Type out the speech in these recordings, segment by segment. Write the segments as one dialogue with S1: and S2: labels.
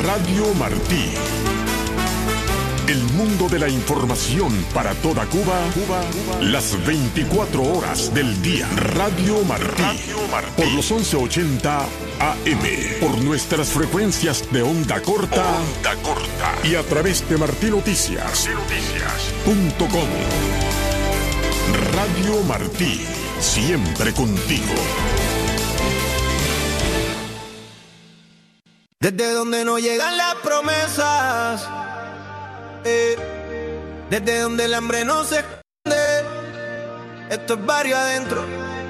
S1: Radio Martí. El mundo de la información para toda Cuba, las 24 horas del día. Radio Martí. Por los 1180 AM. Por nuestras frecuencias de onda corta. Y a través de martinoticias.com. Radio Martí. Siempre contigo.
S2: Desde donde no llegan las promesas, desde donde el hambre no se esconde, esto es barrio adentro.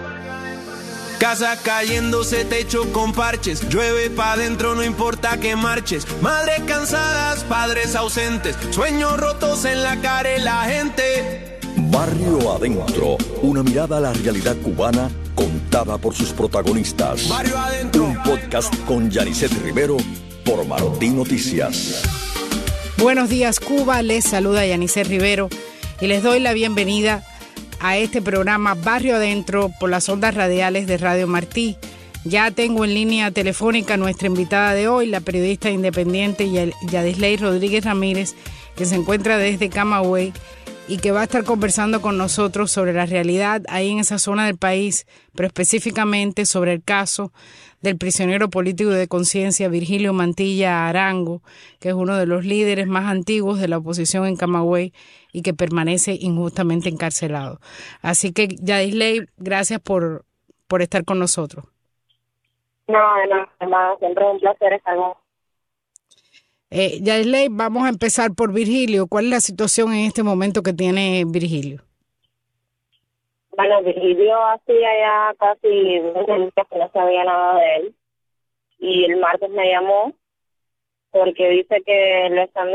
S2: Casas cayéndose, techo con parches, llueve pa' adentro, no importa que marches. Madres cansadas, padres ausentes, sueños rotos en la cara de la gente.
S3: Barrio Adentro, una mirada a la realidad cubana contada por sus protagonistas.
S2: Barrio Adentro.
S3: Un podcast con Yanisset Rivero por Martí Noticias.
S4: Buenos días, Cuba. Les saluda Yanisset Rivero y les doy la bienvenida a este programa Barrio Adentro por las ondas radiales de Radio Martí. Ya tengo en línea telefónica a nuestra invitada de hoy, la periodista independiente Yadisley Rodríguez Ramírez, que se encuentra desde Camagüey y que va a estar conversando con nosotros sobre la realidad ahí en esa zona del país, pero específicamente sobre el caso del prisionero político de conciencia Virgilio Mantilla Arango, que es uno de los líderes más antiguos de la oposición en Camagüey y que permanece injustamente encarcelado. Así que, Yadisley, gracias por estar con nosotros.
S5: No, siempre es un placer estar con.
S4: Yadisley, vamos a empezar por Virgilio. ¿Cuál es la situación en este momento que tiene Virgilio?
S5: Bueno, Virgilio hacía ya casi 2 meses que no sabía nada de él. Y el martes me llamó porque dice que lo están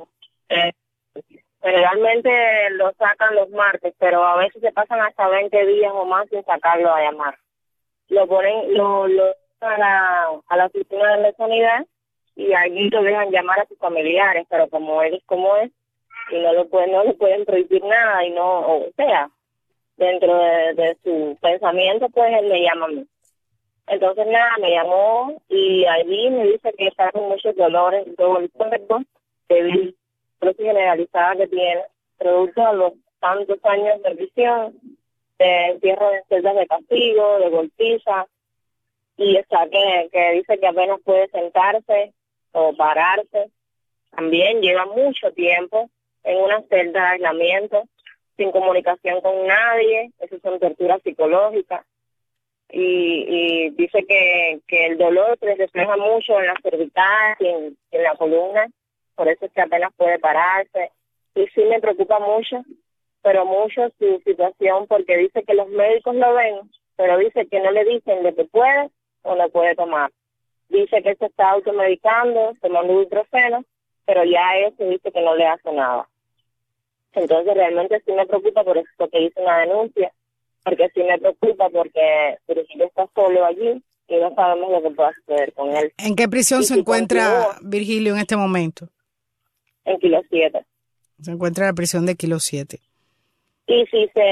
S5: generalmente lo sacan los martes, pero a veces se pasan hasta 20 días o más sin sacarlo a llamar. Lo ponen, lo a la oficina de la unidad y allí lo dejan llamar a sus familiares, pero como él es como es, y no le pueden prohibir nada, y no, o sea, dentro de su pensamiento, pues él me llama a mí. Entonces nada, me llamó y allí me dice que está con muchos dolores en todo el cuerpo, debido a la generalizada que tiene, producto de los tantos años de prisión, de encierro de celdas de castigo, de golpiza, y está que dice que apenas puede sentarse o pararse. También lleva mucho tiempo en una celda de aislamiento, sin comunicación con nadie. Eso son torturas psicológicas. Y dice que el dolor se refleja mucho en las cervicales y en la columna, por eso es que apenas puede pararse. Y sí me preocupa mucho, pero mucho su situación, porque dice que los médicos lo ven, pero dice que no le dicen de que puede o no puede tomar. Dice que se está automedicando, tomando ibuprofeno, pero ya eso dice que no le hace nada. Entonces realmente sí me preocupa por eso que hice una denuncia, porque sí me preocupa porque Virgilio está solo allí y no sabemos lo que pueda suceder con él.
S4: ¿En qué prisión se encuentra Virgilio en este momento?
S5: En Kilo 7.
S4: Se encuentra en la prisión de Kilo 7.
S5: Y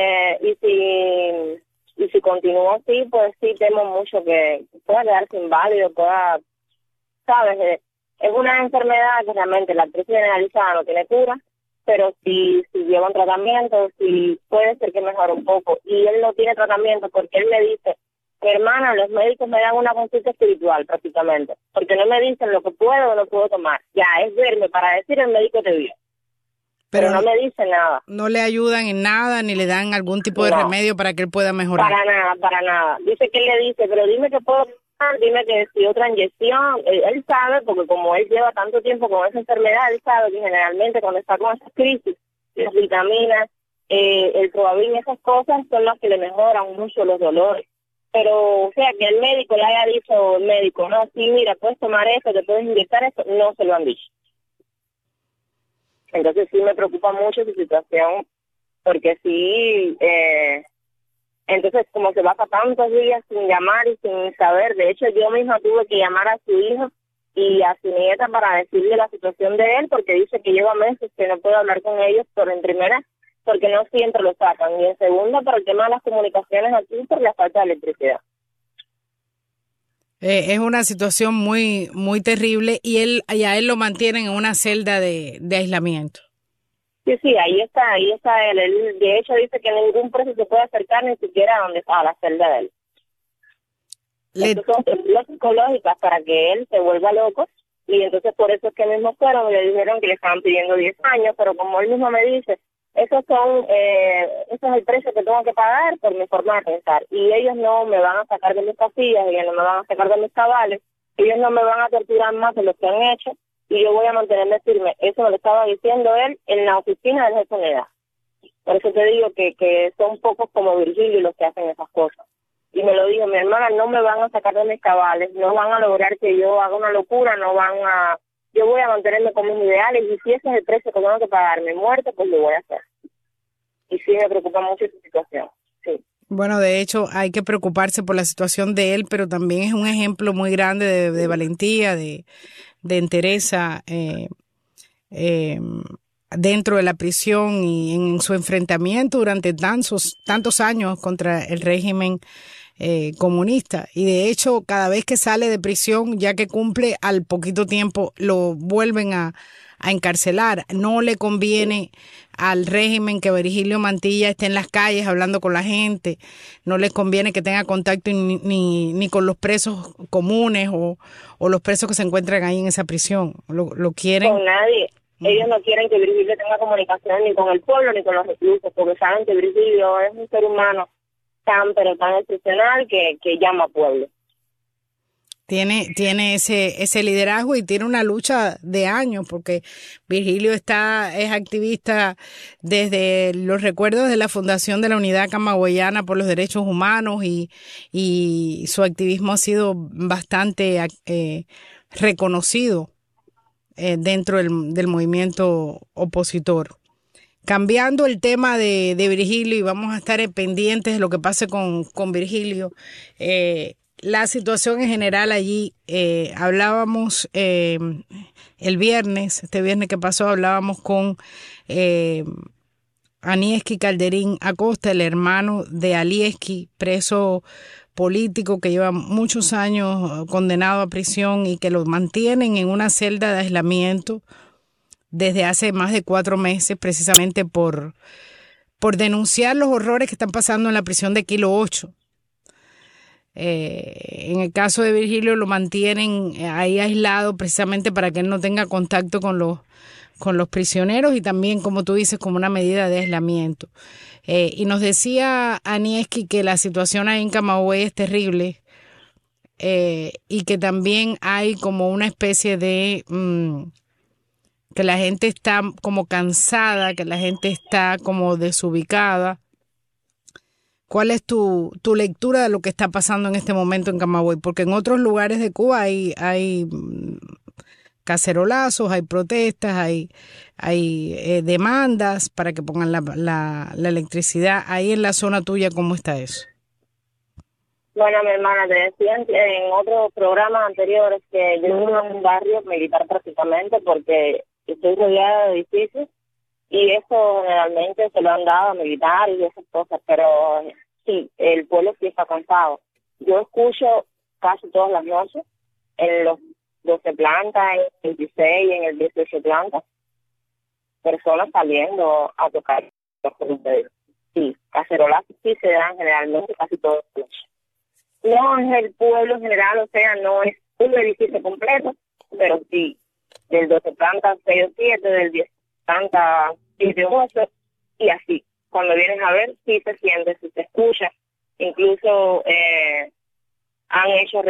S5: si continúa así, pues sí temo mucho que pueda quedarse inválido, ¿sabes? Es una enfermedad que realmente la artritis generalizada no tiene cura, pero si lleva un tratamiento, si puede ser que mejore un poco. Y él no tiene tratamiento porque él me dice, mi hermana, los médicos me dan una consulta espiritual prácticamente, porque no me dicen lo que puedo o no puedo tomar. Ya, es verme para decir el médico te vio. Pero no me dice nada.
S4: ¿No le ayudan en nada ni le dan algún tipo de remedio para que él pueda mejorar?
S5: Para nada. Dice que él le dice, pero dime que puedo tomar, dime que si otra inyección. Él sabe, porque como él lleva tanto tiempo con esa enfermedad, él sabe que generalmente cuando está con esas crisis, las vitaminas, el Proavin, esas cosas son las que le mejoran mucho los dolores. Pero, o sea, que el médico le haya dicho, el médico, no, sí, mira, puedes tomar esto, te puedes inyectar esto, no se lo han dicho. Entonces sí me preocupa mucho su situación, porque sí, entonces como se pasa tantos días sin llamar y sin saber. De hecho, yo misma tuve que llamar a su hijo y a su nieta para decirle la situación de él, porque dice que lleva meses que no puede hablar con ellos, por en primera, porque no siempre lo sacan, y en segunda, por el tema de las comunicaciones aquí, por la falta de electricidad.
S4: Es una situación muy, muy terrible y a él lo mantienen en una celda de aislamiento.
S5: Sí, ahí está él. Él, de hecho, dice que ningún preso se puede acercar ni siquiera a donde estaba la celda de él. Estas son terapias psicológicas para que él se vuelva loco, y entonces por eso es que mismo fueron y le dijeron que le estaban pidiendo 10 años, pero como él mismo me dice, ese es el precio que tengo que pagar por mi forma de pensar, y ellos no me van a sacar de mis casillas, ellos no me van a sacar de mis cabales, ellos no me van a torturar más de lo que han hecho, y yo voy a mantenerme firme. Eso me lo estaba diciendo él en la oficina del jefe de unidad. Por eso te digo que son pocos como Virgilio los que hacen esas cosas. Y me lo dijo mi hermana, no me van a sacar de mis cabales, no van a lograr que yo haga una locura, yo voy a mantenerme con mis ideales, y si ese es el precio que tengo que pagar mi muerte, pues lo voy a hacer. Y sí me preocupa mucho esa situación, sí.
S4: Bueno, de hecho hay que preocuparse por la situación de él, pero también es un ejemplo muy grande de valentía, de entereza dentro de la prisión y en su enfrentamiento durante tantos años contra el régimen comunista. Y de hecho, cada vez que sale de prisión, ya que cumple al poquito tiempo, lo vuelven a encarcelar. No le conviene al régimen que Virgilio Mantilla esté en las calles hablando con la gente. No les conviene que tenga contacto ni con los presos comunes o los presos que se encuentran ahí en esa prisión. Lo quieren.
S5: Con nadie. Ellos no quieren que Virgilio tenga comunicación ni con el pueblo ni con los reclusos, porque saben que Virgilio es un ser humano pero tan excepcional que llama a pueblo.
S4: Tiene ese liderazgo y tiene una lucha de años, porque Virgilio es activista desde los recuerdos de la fundación de la Unidad Camagüeyana por los Derechos Humanos, y su activismo ha sido bastante reconocido dentro del movimiento opositor. Cambiando el tema de Virgilio, y vamos a estar pendientes de lo que pase con Virgilio, la situación en general allí, hablábamos este viernes que pasó, hablábamos con Anieski Calderín Acosta, el hermano de Alieski, preso político que lleva muchos años condenado a prisión y que lo mantienen en una celda de aislamiento desde hace más de 4 meses, precisamente por denunciar los horrores que están pasando en la prisión de Kilo 8. En el caso de Virgilio lo mantienen ahí aislado precisamente para que él no tenga contacto con los prisioneros, y también, como tú dices, como una medida de aislamiento. Y nos decía Anieski que la situación ahí en Camagüey es terrible, y que también hay como una especie de que la gente está como cansada, que la gente está como desubicada. ¿Cuál es tu lectura de lo que está pasando en este momento en Camagüey? Porque en otros lugares de Cuba hay cacerolazos, hay protestas, hay demandas para que pongan la electricidad. Ahí en la zona tuya, ¿cómo está eso?
S5: Bueno, mi hermana, te decía en otros programas anteriores que yo vivo en un barrio militar prácticamente, porque estoy rodeada de edificios, y eso generalmente se lo han dado a militares y esas cosas, pero sí, el pueblo sí está cansado. Yo escucho casi todas las noches en los 12 plantas, en el 26, en el 18 plantas, personas saliendo a tocar. Sí, cacerolazos sí se dan generalmente casi todas las noches. No es el pueblo en general, o sea, no es un edificio completo, pero sí, del 12 plantas 6 o 7, del 10 plantas 7 o 8, y así. Cuando vienes a ver, sí se siente, sí se escucha. Incluso han hecho,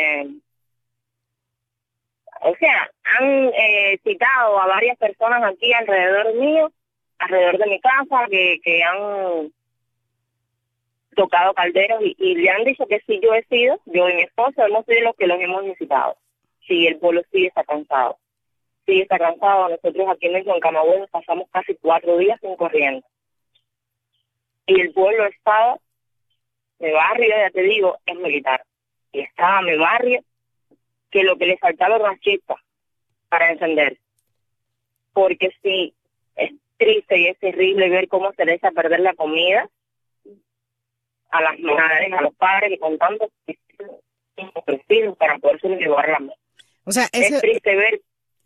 S5: han citado a varias personas aquí alrededor mío, alrededor de mi casa, que han tocado calderos, y le han dicho que sí, yo y mi esposo hemos sido los que los hemos visitado. Sí, el pueblo sí está cansado. Sí está cansado. Nosotros aquí mismo en Camagüey nos pasamos casi 4 días sin corriente. Y el pueblo estaba, mi barrio, ya te digo, es militar. Y estaba mi barrio, que lo que le faltaba era una chispa para encender. Porque sí, es triste y es terrible ver cómo se le echa a perder la comida a las madres, a los padres, que con tanto nuestros hijos para poder llevar la mesa.
S4: O sea,
S5: es triste ver.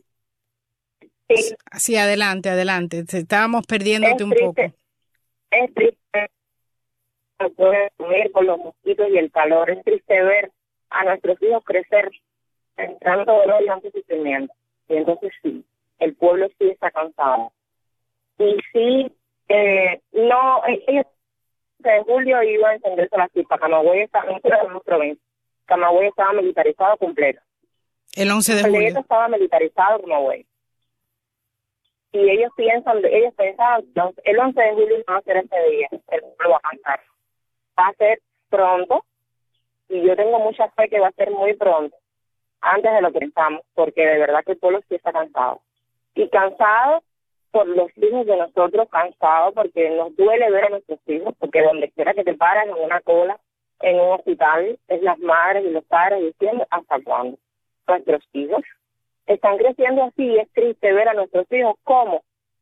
S4: Sí, adelante. Estábamos perdiéndote un poco.
S5: Es triste poder comer con los mosquitos y el calor. Es triste ver a nuestros hijos crecer entrando dolor y tanto sufrimiento. Y entonces sí, el pueblo sí está cansado. Y sí, ellos de julio iban a encenderse la chispa. Camagüey estaba en la provincia. Camagüey estaba militarizado completo.
S4: El 11 de julio.
S5: El estaba militarizado Camagüey. Y ellos pensaban, el 11 de julio no va a ser ese día, el pueblo va a cansar. Va a ser pronto, y yo tengo mucha fe que va a ser muy pronto, antes de lo que pensamos, porque de verdad que el pueblo sí está cansado. Y cansado por los hijos de nosotros, cansado porque nos duele ver a nuestros hijos, porque donde quiera que te paras en una cola, en un hospital, es las madres y los padres diciendo, ¿hasta cuándo? Nuestros hijos están creciendo así, y es triste ver a nuestros hijos cómo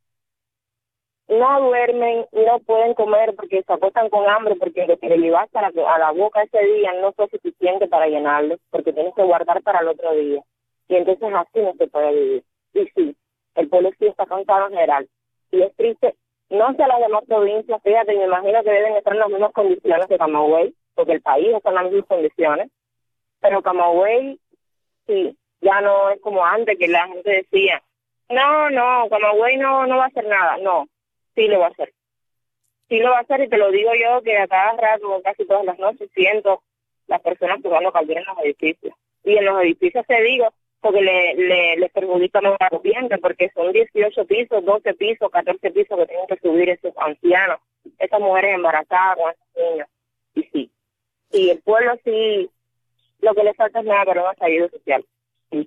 S5: no duermen, no pueden comer porque se acuestan con hambre, porque lo que le llevaste a la boca ese día no fue suficiente para llenarlos, porque tienes que guardar para el otro día. Y entonces así no se puede vivir. Y sí, el pueblo sí está cansado en general. Y es triste, no sé las demás provincias, fíjate, me imagino que deben estar en las mismas condiciones que Camagüey, porque el país está en las mismas condiciones, pero Camagüey sí, ya no es como antes que la gente decía, no, Camagüey no va a hacer nada. No, sí lo va a hacer. Sí lo va a hacer, y te lo digo yo, que a cada rato, casi todas las noches, siento las personas jugando caldera en los edificios. Y en los edificios te digo, porque le perjudica más al ambiente, porque son 18 pisos, 12 pisos, 14 pisos que tienen que subir esos ancianos, esas mujeres embarazadas con esos niños. Y sí, y el pueblo sí, lo que le falta es nada para una salida social. Sí.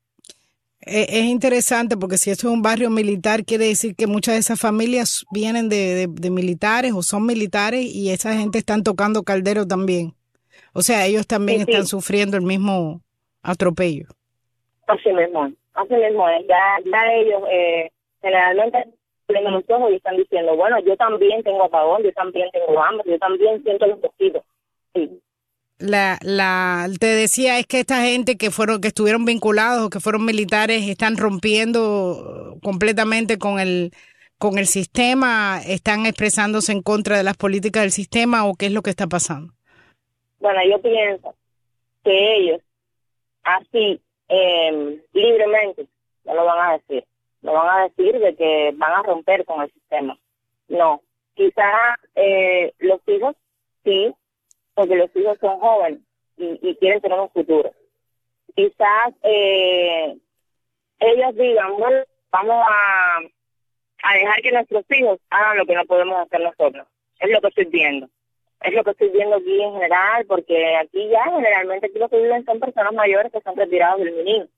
S4: Es interesante porque si esto es un barrio militar, quiere decir que muchas de esas familias vienen de militares o son militares, y esa gente están tocando caldero también. O sea, ellos también están sufriendo el mismo atropello.
S5: Así mismo es. Ya ellos generalmente prenden los ojos y están diciendo, bueno, yo también tengo apagón, yo también tengo hambre, yo también siento los mosquitos. Sí.
S4: Te decía, es que esta gente que estuvieron vinculados o que fueron militares están rompiendo completamente con el sistema, están expresándose en contra de las políticas del sistema, ¿o qué es lo que está pasando?
S5: Bueno, yo pienso que ellos así libremente no lo van a decir. No van a decir de que van a romper con el sistema. No. Quizás los hijos sí, porque los hijos son jóvenes y quieren tener un futuro. Quizás ellos digan, bueno, vamos a dejar que nuestros hijos hagan lo que no podemos hacer nosotros. Es lo que estoy viendo. Es lo que estoy viendo aquí en general, porque aquí ya generalmente aquí lo que viven son personas mayores que son retirados del menino.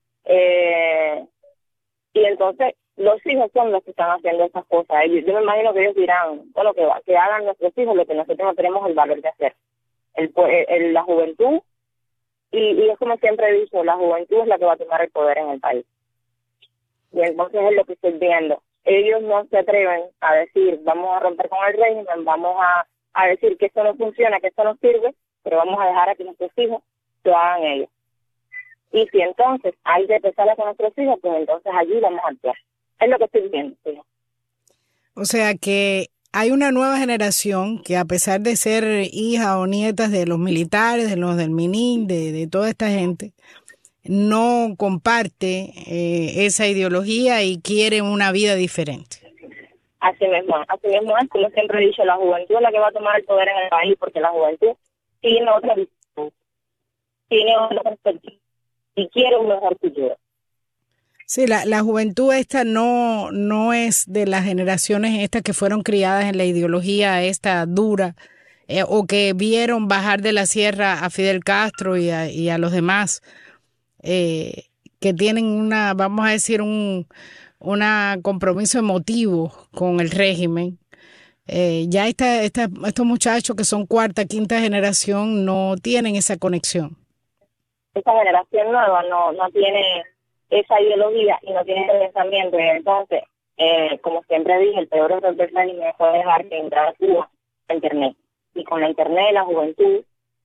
S5: Y entonces los hijos son los que están haciendo esas cosas. Yo me imagino que ellos dirán, bueno, que hagan nuestros hijos lo que nosotros no tenemos el valor de hacer. La juventud, y es como siempre he dicho, la juventud es la que va a tomar el poder en el país. Y entonces es lo que estoy viendo. Ellos no se atreven a decir, vamos a romper con el régimen, vamos a decir que esto no funciona, que esto no sirve, pero vamos a dejar a que nuestros hijos lo hagan ellos. Y si entonces hay que empezar con nuestros hijos, pues entonces allí vamos a actuar. Es lo que estoy viendo. Sí.
S4: O sea que hay una nueva generación que, a pesar de ser hijas o nietas de los militares, de los del MININ, de toda esta gente, no comparte esa ideología y quiere una vida diferente.
S5: Así mismo es, como siempre he dicho, la juventud es la que va a tomar el poder en el país, porque la juventud tiene otra visión, tiene otra perspectiva y quiere un mejor futuro.
S4: Sí, la juventud esta no es de las generaciones estas que fueron criadas en la ideología esta dura, o que vieron bajar de la sierra a Fidel Castro y a los demás, que tienen vamos a decir, un compromiso emotivo con el régimen. Ya estos muchachos que son cuarta, quinta generación no tienen esa conexión.
S5: Esta generación nueva no tiene esa ideología y no tiene ese pensamiento, y entonces, como siempre dije, el peor error del régimen fue dejar que entrara Cuba a Internet. Y con la Internet la juventud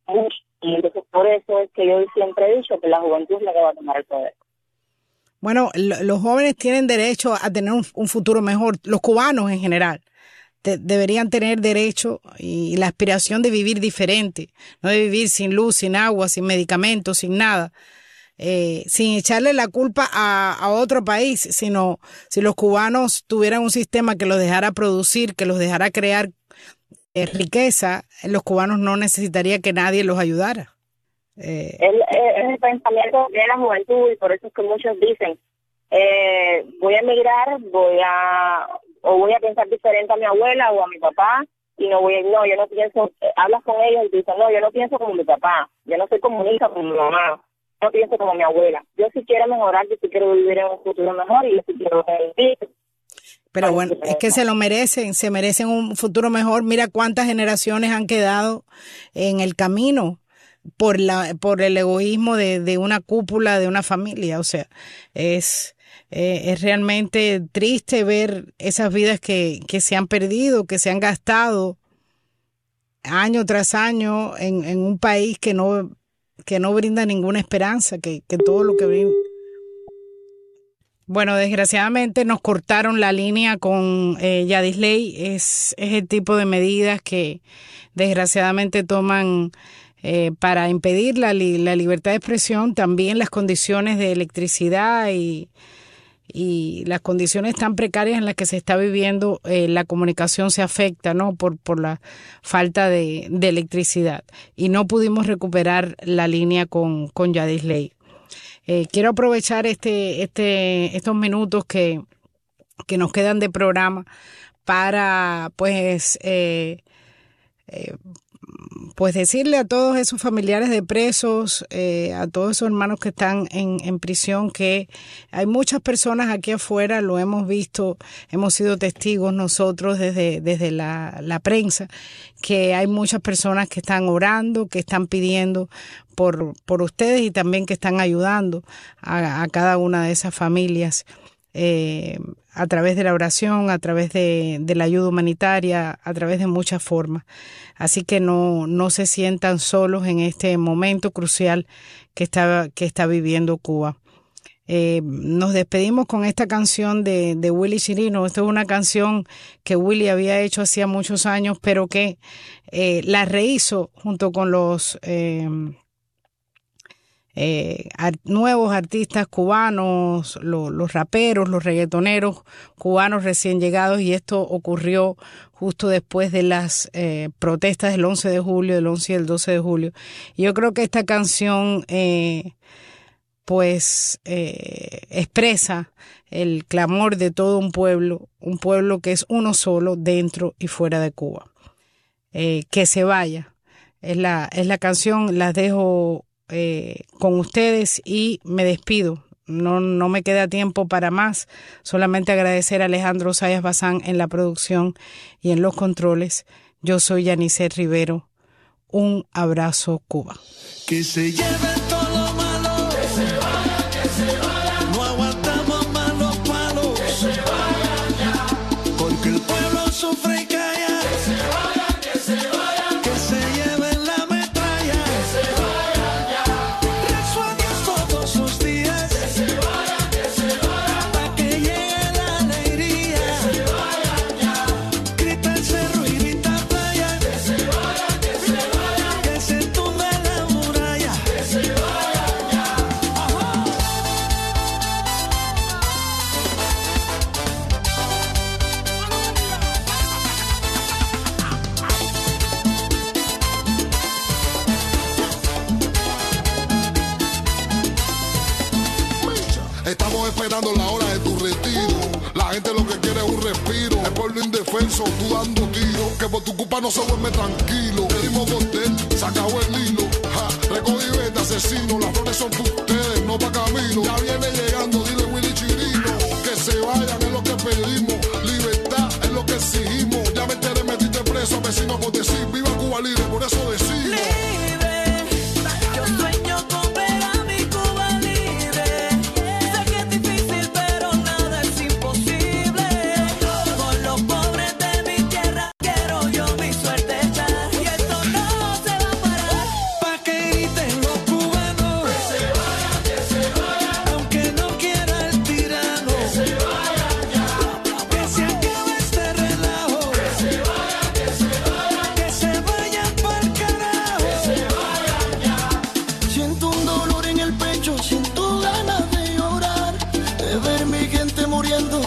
S5: mucho. Y entonces por eso es que yo siempre he dicho que la juventud es la que va a tomar el poder.
S4: Bueno, los jóvenes tienen derecho a tener un futuro mejor. Los cubanos en general deberían tener derecho y la aspiración de vivir diferente, no de vivir sin luz, sin agua, sin medicamentos, sin nada, sin echarle la culpa a otro país, sino si los cubanos tuvieran un sistema que los dejara producir, que los dejara crear riqueza, los cubanos no necesitaría que nadie los ayudara.
S5: Es el pensamiento de la juventud y por eso es que muchos dicen voy a emigrar, voy a pensar diferente a mi abuela o a mi papá y yo no pienso, hablas con ellos y dicen, no, yo no pienso como mi papá, yo no soy comunista como mi mamá, no pienso como mi abuela, yo sí quiero mejorar, yo sí quiero vivir en un futuro mejor y yo sí quiero vivir.
S4: Pero bueno, es que se lo merecen, se merecen un futuro mejor. Mira cuántas generaciones han quedado en el camino por el egoísmo de una cúpula, de una familia. O sea, es realmente triste ver esas vidas que se han perdido, que se han gastado año tras año en un país que no brinda ninguna esperanza, que todo lo que brinda. Bueno, desgraciadamente nos cortaron la línea con Yadisley. Es el tipo de medidas que desgraciadamente toman para impedir la libertad de expresión, también las condiciones de electricidad y las condiciones tan precarias en las que se está viviendo, la comunicación se afecta, ¿no? Por la falta de electricidad. Y no pudimos recuperar la línea con Yadisley. Quiero aprovechar estos minutos que nos quedan de programa para pues decirle a todos esos familiares de presos, a todos esos hermanos que están en prisión, que hay muchas personas aquí afuera, lo hemos visto, hemos sido testigos nosotros desde la prensa, que hay muchas personas que están orando, que están pidiendo por ustedes y también que están ayudando a cada una de esas familias a través de la oración, a través de la ayuda humanitaria, a través de muchas formas. Así que no se sientan solos en este momento crucial que está viviendo Cuba. Nos despedimos con esta canción de Willy Chirino. Esta es una canción que Willy había hecho hacía muchos años, pero que la rehizo junto con los nuevos artistas cubanos, los raperos, los reggaetoneros cubanos recién llegados, y esto ocurrió justo después de las protestas del 11 de julio, del 11 y el 12 de julio. Y yo creo que esta canción expresa el clamor de todo un pueblo que es uno solo dentro y fuera de Cuba. Que se vaya. Es la canción, las dejo con ustedes y me despido. No me queda tiempo para más, solamente agradecer a Alejandro Sayas Bazán en la producción y en los controles. Yo soy Yanice Rivero. Un abrazo, Cuba.
S2: Que se lleven todo lo malo, que se vayan, no aguantamos más los palos, que se vayan ya, porque el pueblo sufre y calla, que se vayan, que se lleven la metralla, que se vayan ya, rezo a Dios todos sus días, que se vayan, para que llegue la alegría, que se vayan ya, grita el cerro y grita playa, que se vayan, que se tumbe la muralla, que se vayan ya. Ajá.
S6: Estamos esperando la hora de tu retiro. La gente lo que quiere es un respiro. El pueblo indefenso, tú dando tiro. Que por tu culpa no se duerme tranquilo. Pedimos bordel, se acabó el hilo. Recogí vete, asesino. Las flores son para ustedes, no pa' camino. Ya viene llegando, dile Willy Chirino. Que se vayan es lo que pedimos. Libertad es lo que exigimos. Ya me enteré, metiste preso, vecino, por decir viva Cuba libre, por eso decimos.
S2: Yo sueño con ver a mi Cuba libre. Sé que es difícil, pero nada es imposible. Por los pobres de mi tierra quiero yo mi suerte echar. Y esto no se va a parar.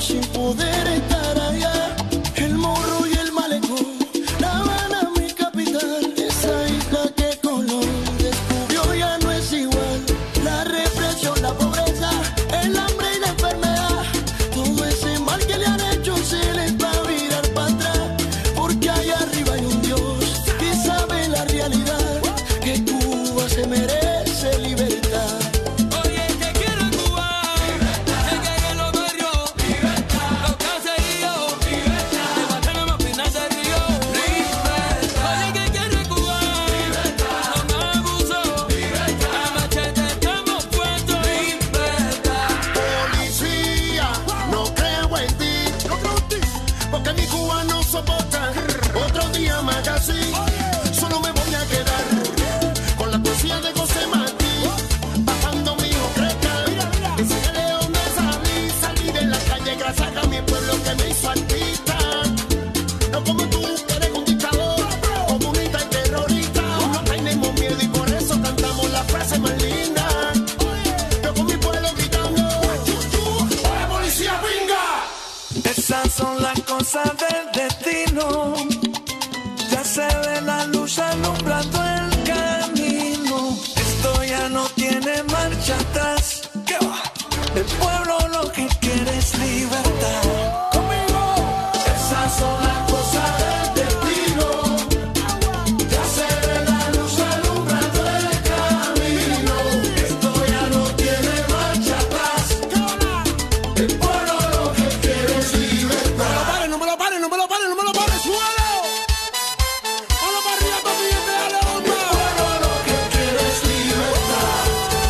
S2: sin poder estar allá. El Morro y el Malecón, La Habana, mi capital. Esa isla que Colón descubrió ya no es igual. La represión, la pobreza, el hambre y la enfermedad, todo ese mal que le han hecho se les va a virar para atrás. Porque allá arriba hay un Dios que sabe la realidad, que Cuba se merece libertad.
S7: Oye, que quiero Cuba, libertad. Que en los barrios, libertad. Los caseríos, libertad. De Guantánamo a Pinar del Río, libertad. Oye, que quiero Cuba, libertad. No más abuso, libertad. A machete estamos puestos, libertad.
S2: Policía, no creo en ti, porque mi Cuba no soporta otro día más así. Solo me voy a quedar con la poesía de José Martí, bajando mi creta. Enseñale dónde salí de la calle gracias a mi pueblo que me hizo artista. No como tú, que eres un dictador, comunista y terrorista. No tenemos miedo y por eso cantamos la frase más linda. Yo con mi pueblo gritando, ¡oye, policía, venga!
S7: Esas son las cosas del destino. Ya se ve la luz alumbrando el camino. Esto ya no tiene marcha atrás. ¿Qué va? El pueblo lo que quiere es libertad. ¡Conmigo! Esas son las cosas del destino. Ya se ve la luz alumbrando el camino. Esto ya no tiene marcha atrás. El pueblo lo que quiere es libertad.
S2: No me lo pares, no me lo pares, no me lo pares, suelo. Ponlo para arriba, papi, y dale onda.
S7: El pueblo lo que quiere es libertad.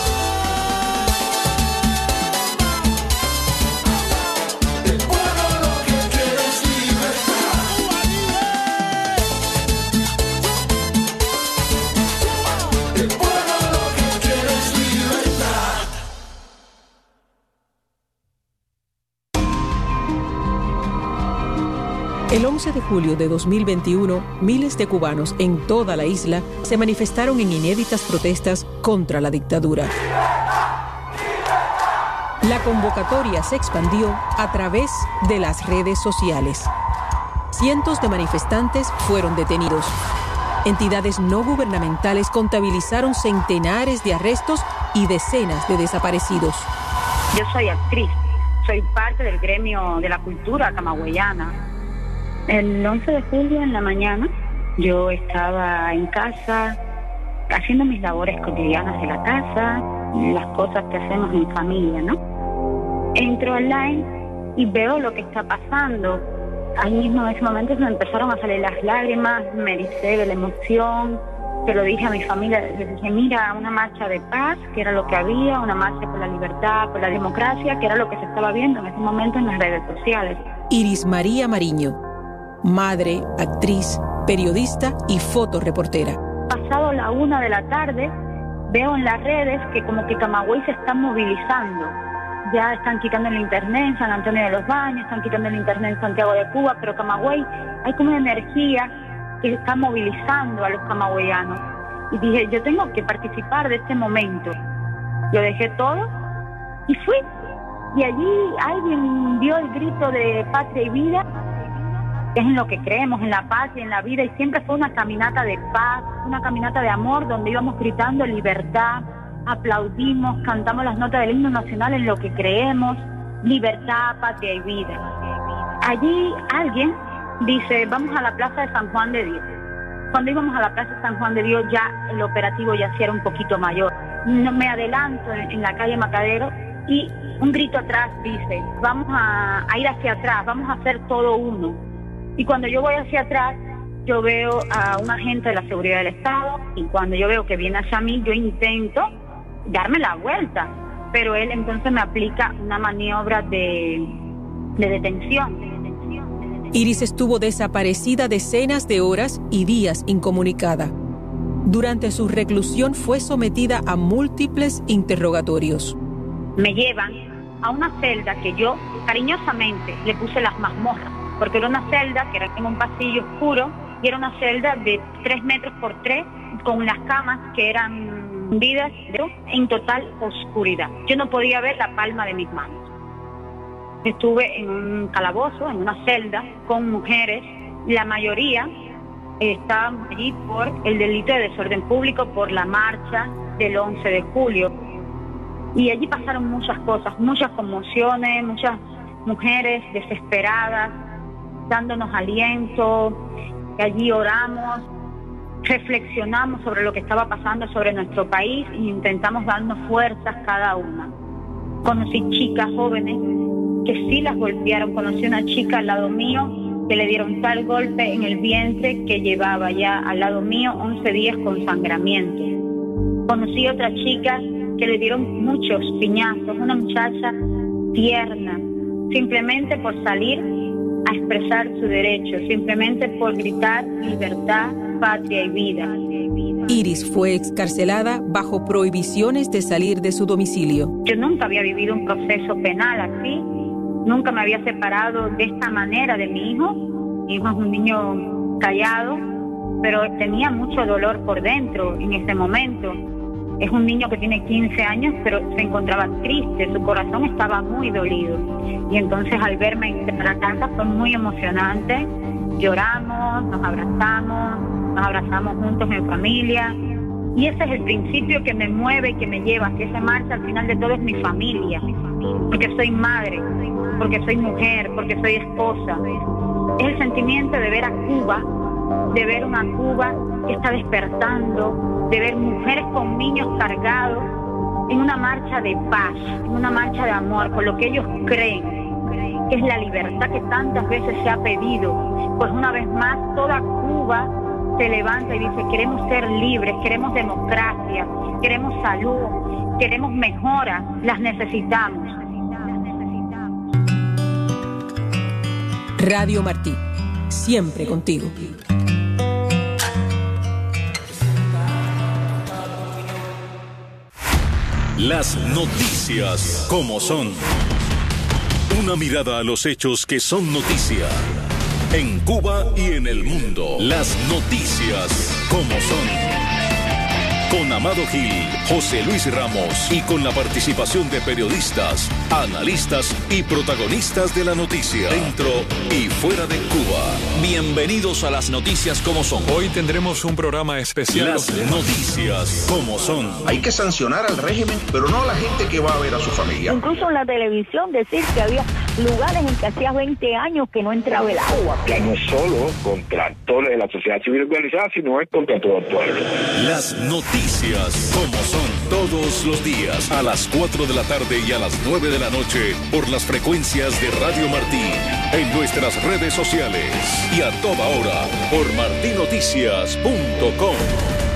S7: El pueblo lo que quiere es libertad. El pueblo lo que quiere es libertad.
S8: El 11 de julio de 2021, miles de cubanos en toda la isla se manifestaron en inéditas protestas contra la dictadura. La convocatoria se expandió a través de las redes sociales. Cientos de manifestantes fueron detenidos. Entidades no gubernamentales contabilizaron centenares de arrestos y decenas de desaparecidos.
S5: Yo soy actriz, soy parte del gremio de la cultura camagüeyana. El 11 de julio en la mañana yo estaba en casa haciendo mis labores cotidianas de la casa, las cosas que hacemos en familia, ¿no? Entro online y veo lo que está pasando. Ahí mismo en ese momento se me empezaron a salir las lágrimas, me ericé de la emoción. Se lo dije a mi familia, les dije, mira, una marcha de paz, que era lo que había, una marcha por la libertad, por la democracia, que era lo que se estaba viendo en ese momento en las redes sociales.
S8: Iris María Mariño, madre, actriz, periodista y fotoreportera.
S5: Pasado la 1 de la tarde, veo en las redes que como que Camagüey se está movilizando. Ya están quitando el internet en San Antonio de los Baños, están quitando el internet en Santiago de Cuba, pero Camagüey, hay como una energía que está movilizando a los camagüeyanos. Y dije, yo tengo que participar de este momento. Lo dejé todo y fui. Y allí alguien dio el grito de patria y vida, que es en lo que creemos, en la paz y en la vida, y siempre fue una caminata de paz, una caminata de amor, donde íbamos gritando libertad, aplaudimos, cantamos las notas del himno nacional en lo que creemos, libertad, patria y vida. Allí alguien dice, vamos a la Plaza de San Juan de Dios. Cuando íbamos a la Plaza de San Juan de Dios, ya el operativo ya sí era un poquito mayor. No, me adelanto en la calle Macadero y un grito atrás dice, vamos a ir hacia atrás, vamos a hacer todo uno. Y cuando yo voy hacia atrás, yo veo a un agente de la seguridad del Estado, y cuando yo veo que viene hacia mí, yo intento darme la vuelta, pero él entonces me aplica una maniobra de detención.
S8: Iris estuvo desaparecida decenas de horas y días incomunicada. Durante su reclusión fue sometida a múltiples interrogatorios.
S5: Me llevan a una celda que yo cariñosamente le puse las mazmorras, porque era una celda que era en un pasillo oscuro y era una celda de 3 metros por 3 con unas camas que eran vidas en total oscuridad. Yo no podía ver la palma de mis manos.
S9: Estuve en un calabozo, en una celda, con mujeres. La mayoría estábamos allí por el delito de desorden público, por la marcha del 11 de julio. Y allí pasaron muchas cosas, muchas conmociones, muchas mujeres desesperadas, dándonos aliento. Allí oramos, reflexionamos sobre lo que estaba pasando sobre nuestro país e intentamos darnos fuerzas cada una. Conocí chicas jóvenes que sí las golpearon. Conocí una chica al lado mío que le dieron tal golpe en el vientre que llevaba ya al lado mío 11 días con sangramiento. Conocí otra chica que le dieron muchos piñazos, una muchacha tierna, simplemente por salir a expresar su derecho, simplemente por gritar libertad, patria y vida.
S8: Iris fue excarcelada bajo prohibiciones de salir de su domicilio.
S9: Yo nunca había vivido un proceso penal así, nunca me había separado de esta manera de mi hijo. Mi hijo es un niño callado, pero tenía mucho dolor por dentro en ese momento. Es un niño que tiene 15 años, pero se encontraba triste, su corazón estaba muy dolido. Y entonces al verme en la casa fue muy emocionante. Lloramos, nos abrazamos juntos en familia. Y ese es el principio que me mueve, que me lleva hacia esa marcha. Al final de todo es mi familia, porque soy madre, porque soy mujer, porque soy esposa. Es el sentimiento de ver a Cuba, de ver una Cuba que está despertando, de ver mujeres con niños cargados en una marcha de paz, en una marcha de amor, por lo que ellos creen que es la libertad que tantas veces se ha pedido. Pues una vez más toda Cuba se levanta y dice: queremos ser libres, queremos democracia, queremos salud, queremos mejoras, las necesitamos.
S8: Radio Martí, siempre contigo.
S10: Las noticias como son. Una mirada a los hechos que son noticia. En Cuba y en el mundo. Las noticias como son. Con Amado Gil, José Luis Ramos y con la participación de periodistas, analistas y protagonistas de la noticia dentro y fuera de Cuba. Bienvenidos a las noticias como son.
S11: Hoy tendremos un programa especial.
S10: Las noticias como son.
S12: Hay que sancionar al régimen, pero no a la gente que va a ver a su familia.
S13: Incluso en la televisión decir que había lugares en que hacía 20 años que no entraba el agua.
S14: Que no es solo contra actores de la sociedad civil organizada, sino es contra todo el pueblo.
S10: Las noticias como son, todos los días a las 4 de la tarde y a las 9 de la noche por las frecuencias de Radio Martí, en nuestras redes sociales y a toda hora por martinoticias.com.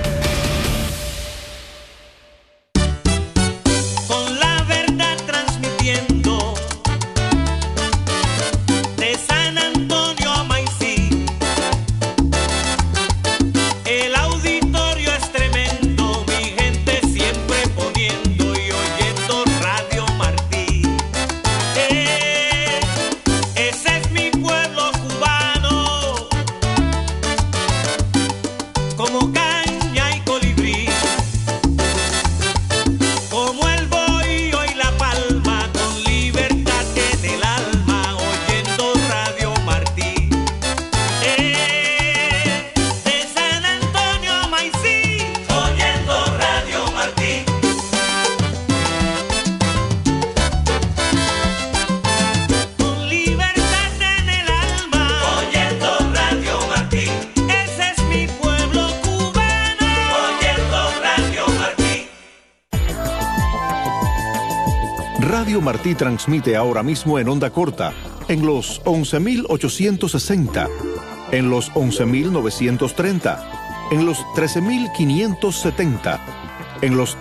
S15: Radio Martí transmite ahora mismo en onda corta, en los 11.860, en los 11.930, en los 13.570, en los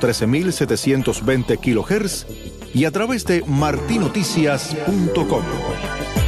S15: 13.720 kHz y a través de martinoticias.com.